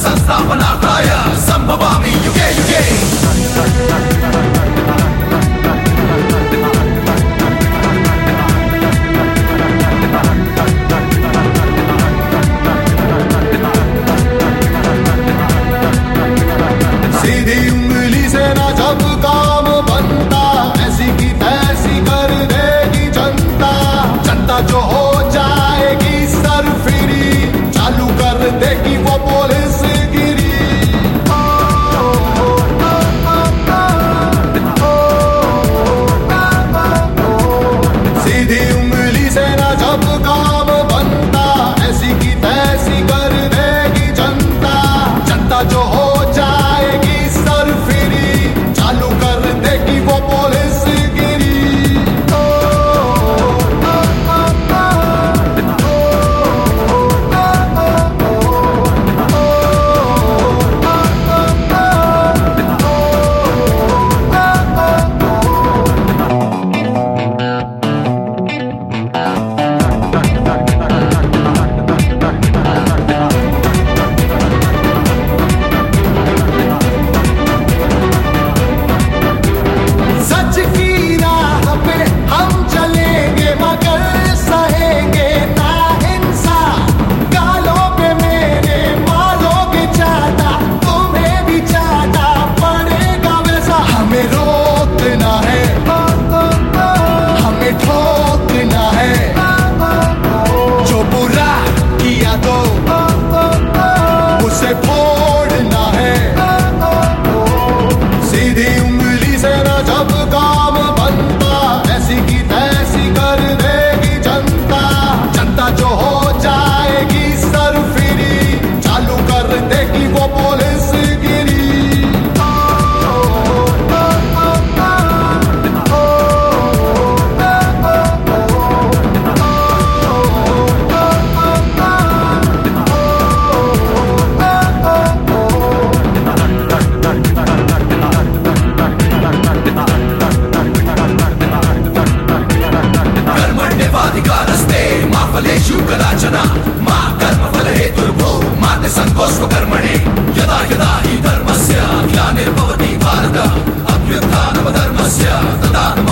संस्थापनार्थाय संभवामि युगे युगे। सीधी उंगली से ना जब काम बनता, ऐसी की तैसी कर देगी जनता। जनता जो हो जाएगी सरफिरी, चालू कर देगी वो पुलिस गिरी। सीधी उंगली से ना जब काम बनता, ऐसी की तैसी कर देगी जनता। जनता जो हो जाएगी सरफिरी, चालू कर देगी वो पुलिस गिरी। सच की राह पे हम चलेंगे मगर सहेंगे ना इंसाफ। गालों पे मेरे मारोगे चाटा, तुम्हें भी चाटा पड़ेगा वैसा। हमें रोकना है, हमें ठोकना है, जो बुरा किया तो उसे फोड़ना है। सीधी उंगली से ना जब काम बनता, ऐसी की तैसी कर देगी जनता। जनता जो हो जाएगी सरफिरी, चालू कर देगी वो पुलिस गिरी। कर्मण्येवाधिकारस्ते मा फलेषु कदाचन मा कर्मफल हेतुर्भो मा ते संकोचो कर्मणि। यदा यदा हि धर्मस्य ग्लानिर्भवति भारत अभ्युत्थानमधर्मस्य तदा